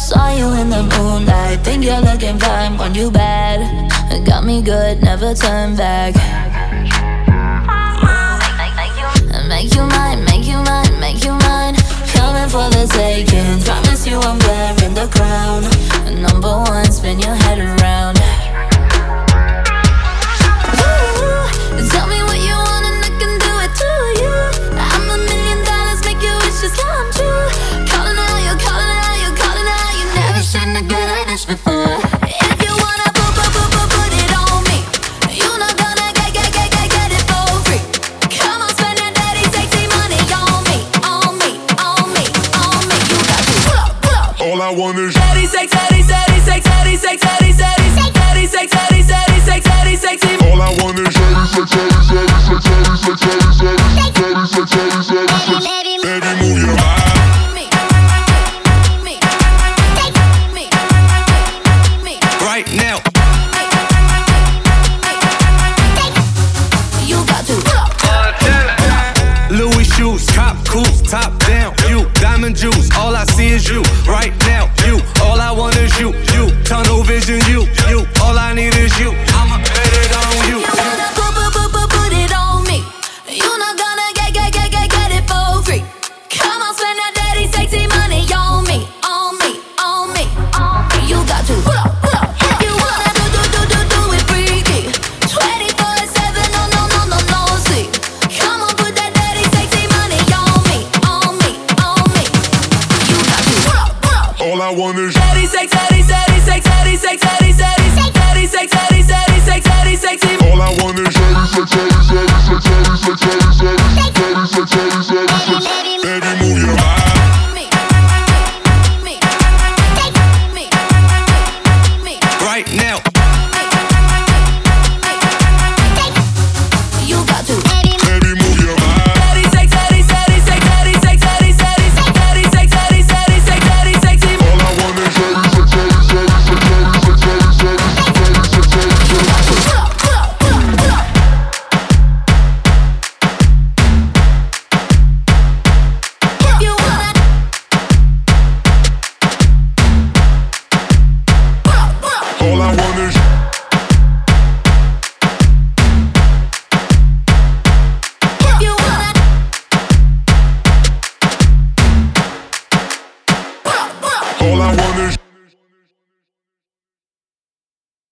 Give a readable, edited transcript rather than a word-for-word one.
Saw you in the moonlight, think you're looking fine, want you bad. Got me good, never turn back. Make you mine, make you mine, make you mine. Coming for the taking, promise you I'm wearing the crown. Number one, spin your head around. Ooh, tell me what you want and I can do it to you. I'm $1 million, make your wishes come true. Calling out, you're calling out, you're calling out. You never seen a girl like this before. If you wanna put it on me, you're not gonna get it for free. Come on, spend your daddy sexy money on me, on me, on me, on me. You got to pull up. All I want is Daddy sex, daddy, daddy sex, daddy sex, daddy sex, daddy sex, daddy sex, daddy sex. all I want is baby, move your body. Right now. You got to Louis shoes, top cools, top down. You, diamond juice, all I see is you. Right now, you, all I want is you. You, tunnel vision, you. All I need is you. I'ma bet it on you. You wanna put it on me. You're not gonna get it for free. Come on, spend that daddy sexy money on me, on me, on me, on me. You got to pull up. If you wanna do it freaky, 24/7, no sleep. Come on, put that daddy sexy money on me, on me, on me. You got to pull up. All I want is Daddy sex, daddy sex, daddy sex, daddy sex, daddy sex, daddy sex, daddy sex. all I want is baby, move your body. Right now. You got to Baby, move your body. daddy sex, daddy sex, daddy sex, daddy sex, daddy sex, daddy sex, daddy sex. All I want is If you wanna all I want is if you wanna all I want is